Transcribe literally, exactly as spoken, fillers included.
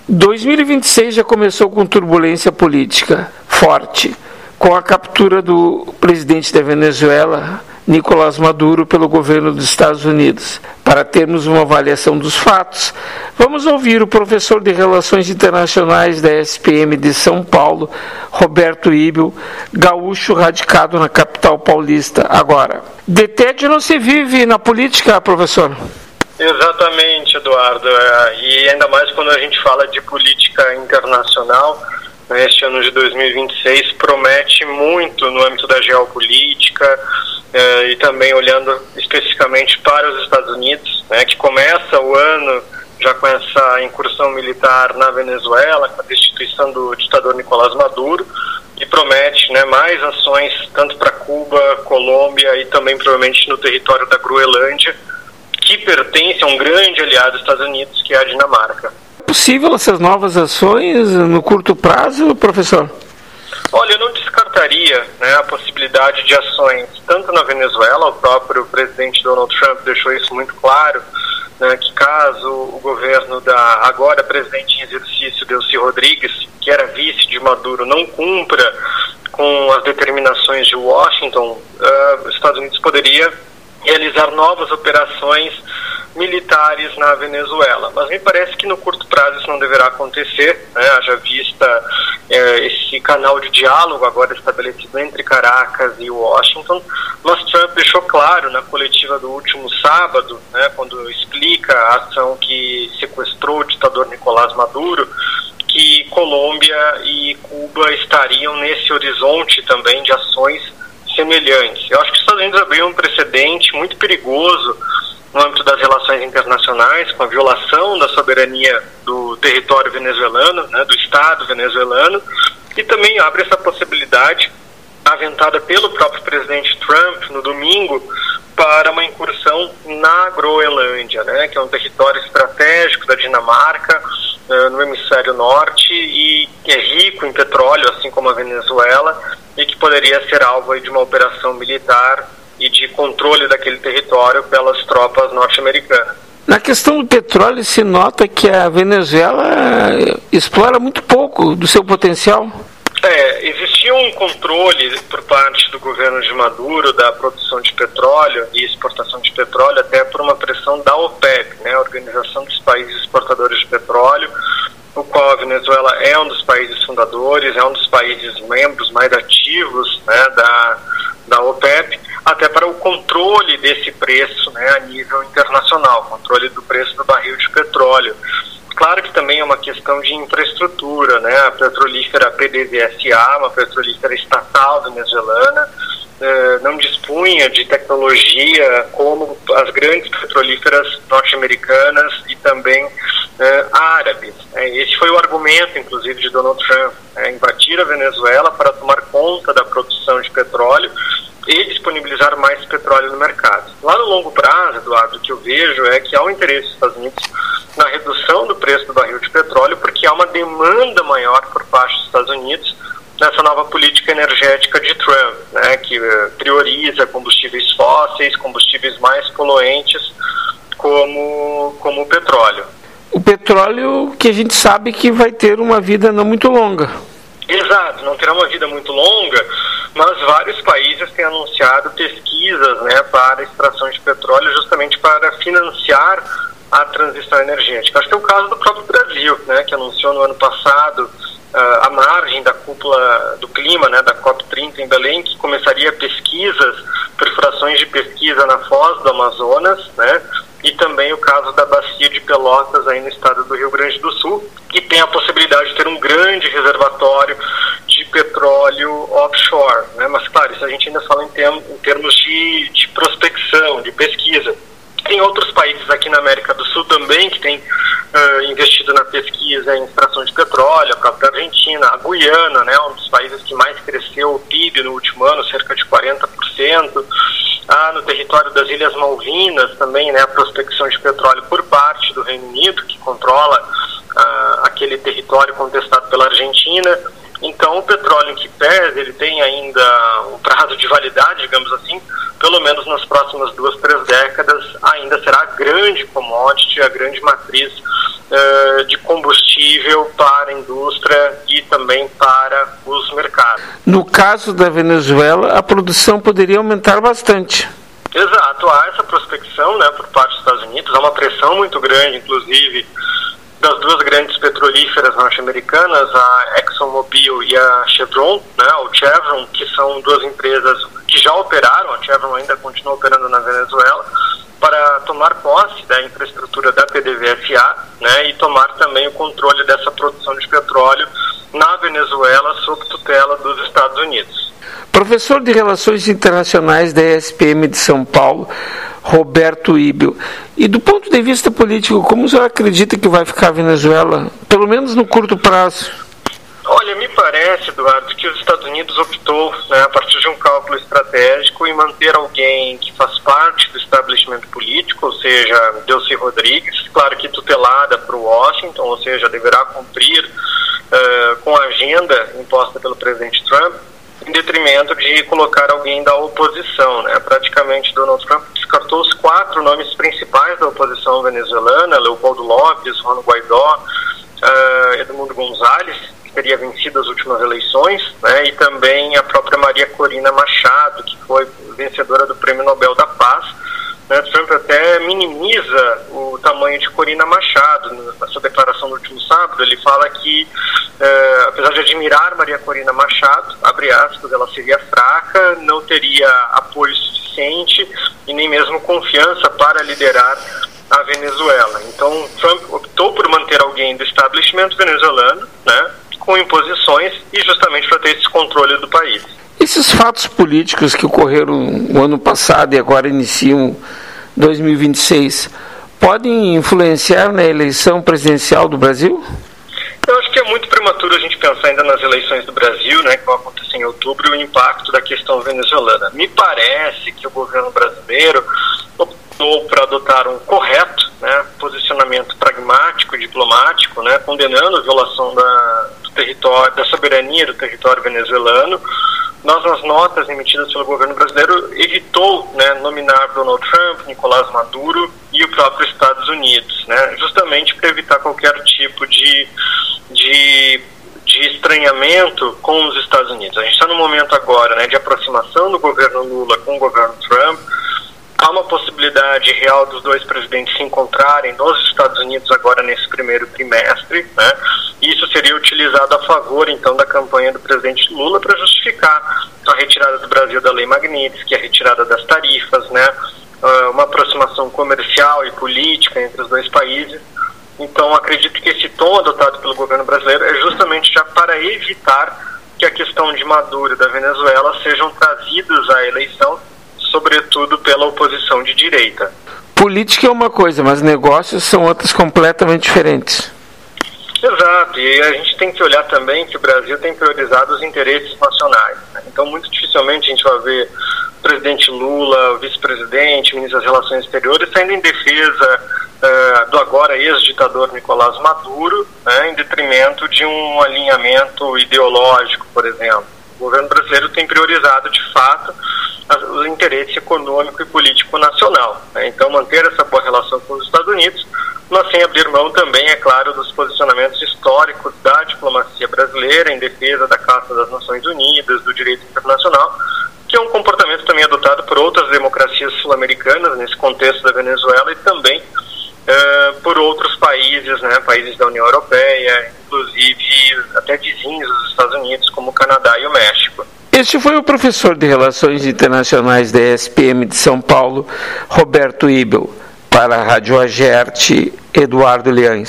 dois mil e vinte e seis já começou com turbulência política forte, com a captura do presidente da Venezuela, Nicolás Maduro, pelo governo dos Estados Unidos. Para termos uma avaliação dos fatos, vamos ouvir o professor de Relações Internacionais da E S P M de São Paulo, Roberto Ibel, gaúcho radicado na capital paulista agora. De tédio não se vive na política, professor? Exatamente, Eduardo. E ainda mais quando a gente fala de política internacional, este ano de dois mil e vinte e seis promete muito no âmbito da geopolítica eh, e também olhando especificamente para os Estados Unidos, né, que começa o ano já com essa incursão militar na Venezuela, com a destituição do ditador Nicolás Maduro, e promete, né, mais ações tanto para Cuba, Colômbia e também provavelmente no território da Groenlândia, que pertence a um grande aliado dos Estados Unidos, que é a Dinamarca. É possível essas novas ações no curto prazo, professor? Olha, eu não descartaria, né, a possibilidade de ações tanto na Venezuela. O próprio presidente Donald Trump deixou isso muito claro, né, que caso o governo da agora presidente em exercício, Delcy Rodrigues, que era vice de Maduro, não cumpra com as determinações de Washington, uh, os Estados Unidos poderia realizar novas operações militares na Venezuela. Mas me parece que no curto prazo isso não deverá acontecer, né? Haja vista eh, esse canal de diálogo agora estabelecido entre Caracas e Washington, mas Trump deixou claro na coletiva do último sábado, né, quando explica a ação que sequestrou o ditador Nicolás Maduro, que Colômbia e Cuba estariam nesse horizonte também de ações semelhantes. Eu acho que os Estados Unidos abriu um precedente muito perigoso no âmbito das relações internacionais, com a violação da soberania do território venezuelano, né, do Estado venezuelano, e também abre essa possibilidade, aventada pelo próprio presidente Trump no domingo, para uma incursão na Groenlândia, né, que é um território estratégico da Dinamarca, uh, no hemisfério norte, e que é rico em petróleo, assim como a Venezuela, e que poderia ser alvo aí de uma operação militar e de controle daquele território pelas tropas norte-americanas. Na questão do petróleo, se nota que a Venezuela explora muito pouco do seu potencial. É, existia um controle por parte do governo de Maduro da produção de petróleo e exportação de petróleo, até por uma pressão da OPEP, né, a Organização dos Países Exportadores de Petróleo, o qual a Venezuela é um dos países fundadores, é um dos países membros mais ativos, né, da, da OPEP, até para o controle desse preço, né, a nível internacional, controle do preço do barril de petróleo. Claro que também é uma questão de infraestrutura, né? A petrolífera P D V S A, uma petrolífera estatal venezuelana, eh, não dispunha de tecnologia como as grandes petrolíferas norte-americanas e também eh, árabes. Eh, esse foi o argumento, inclusive, de Donald Trump, eh, invadir a Venezuela para tomar conta da produção de petróleo e disponibilizar mais petróleo no mercado. Lá no longo prazo, Eduardo, o que eu vejo é que há um interesse dos Estados Unidos na redução do preço do barril de petróleo, porque há uma demanda maior por parte dos Estados Unidos nessa nova política energética de Trump, né, que prioriza combustíveis fósseis, combustíveis mais poluentes, como, como o petróleo. O petróleo que a gente sabe que vai ter uma vida não muito longa. Exato, não terá uma vida muito longa, mas vários países têm anunciado pesquisas, né, para a extração de petróleo, justamente para financiar a transição energética. Acho que é o caso do próprio Brasil, né, que anunciou no ano passado, uh, à margem da cúpula do clima, né, da COP trinta em Belém, que começaria pesquisas, perfurações de pesquisa na foz do Amazonas, né, e também o caso da Bacia de Pelotas, aí no estado do Rio Grande do Sul, que tem a possibilidade de ter um grande reservatório de petróleo offshore, né? Mas, claro, isso a gente ainda fala em, term em termos de, de prospecção, de pesquisa. Tem outros países aqui na América do Sul também que têm uh, investido na pesquisa em extração de petróleo, a própria Argentina, a Guiana, né, um dos países que mais cresceu o P I B no último ano, cerca de quarenta por cento. Ah, no território das Ilhas Malvinas também, né, a prospecção de petróleo por parte do Reino Unido, que controla uh, aquele território contestado pela Argentina. Então, o petróleo em que pese, ele tem ainda um prazo de validade, digamos assim, pelo menos nas próximas duas, três décadas, ainda será a grande commodity, a grande matriz uh, de combustível para a indústria e também para os mercados. No caso da Venezuela, a produção poderia aumentar bastante. Exato, há essa prospecção, né, por parte dos Estados Unidos, há uma pressão muito grande, inclusive, das duas grandes petrolíferas norte-americanas, a ExxonMobil e a Chevron, né, o Chevron, que são duas empresas que já operaram, a Chevron ainda continua operando na Venezuela, para tomar posse da infraestrutura da P D V S A, né, e tomar também o controle dessa produção de petróleo na Venezuela sob tutela dos Estados Unidos. Professor de Relações Internacionais da E S P M de São Paulo, Roberto Ibel. E do ponto de vista político, como o senhor acredita que vai ficar a Venezuela, pelo menos no curto prazo? Olha, me parece, Eduardo, que os Estados Unidos optou, né, a partir de um cálculo estratégico, em manter alguém que faz parte do estabelecimento político, ou seja, Delcy Rodrigues, claro que tutelada por Washington, ou seja, deverá cumprir uh, com a agenda imposta pelo presidente Trump, em detrimento de colocar alguém da oposição, né? Praticamente Donald Trump descartou os quatro nomes principais da oposição venezuelana: Leopoldo Lopes, Juan Guaidó, uh, Edmundo González, que teria vencido as últimas eleições, né? E também a própria Maria Corina Machado, que foi vencedora do Prêmio Nobel da Paz. Né? Trump até minimiza o tamanho de Corina Machado. Na sua declaração do último sábado, ele fala que, eh, apesar de admirar Maria Corina Machado, abre aspas, ela seria fraca, não teria apoio suficiente e nem mesmo confiança para liderar a Venezuela. Então, Trump optou por manter alguém do estabelecimento venezuelano, né, com imposições e justamente para ter esse controle do país. Esses fatos políticos que ocorreram no ano passado e agora iniciam dois mil e vinte e seis podem influenciar na eleição presidencial do Brasil? Eu acho que é muito prematuro a gente pensar ainda nas eleições do Brasil, né, que vão acontecer em outubro, e o impacto da questão venezuelana. Me parece que o governo brasileiro optou por adotar um correto, né, posicionamento pragmático e diplomático, né, condenando a violação da, do território, da soberania do território venezuelano. Nós, nas notas emitidas pelo governo brasileiro, evitou, né, nominar Donald Trump, Nicolás Maduro e o próprio Estados Unidos, né, justamente para evitar qualquer tipo de, de, de estranhamento com os Estados Unidos. A gente está num momento agora, né, de aproximação do governo Lula com o governo Trump. Há uma possibilidade real dos dois presidentes se encontrarem nos Estados Unidos agora nesse primeiro trimestre, né? Isso seria utilizado a favor, então, da campanha do presidente Lula para justificar a retirada do Brasil da Lei Magnitsky, a retirada das tarifas, né? Uma aproximação comercial e política entre os dois países. Então, acredito que esse tom adotado pelo governo brasileiro é justamente já para evitar que a questão de Maduro e da Venezuela sejam trazidos à eleição, sobretudo pela oposição de direita. Política é uma coisa, mas negócios são outras completamente diferentes. Exato, e a gente tem que olhar também que o Brasil tem priorizado os interesses nacionais, né? Então, muito dificilmente a gente vai ver o presidente Lula, o vice-presidente, o ministro das Relações Exteriores saindo em defesa uh, do agora ex-ditador Nicolás Maduro, né, em detrimento de um alinhamento ideológico, por exemplo. O governo brasileiro tem priorizado, de fato, o interesse econômico e político nacional, né? Então, manter essa boa relação com os Estados Unidos, mas sem abrir mão também, é claro, dos posicionamentos históricos da diplomacia brasileira em defesa da Carta das Nações Unidas, do direito internacional, que é um comportamento também adotado por outras democracias sul-americanas nesse contexto da Venezuela e também uh, por outros países, né, países da União Europeia, inclusive até vizinhos dos Estados Unidos, como o Canadá e o México. Este foi o professor de Relações Internacionais da E S P M de São Paulo, Roberto Ibel. Para a Rádio Agerte, Eduardo Leães.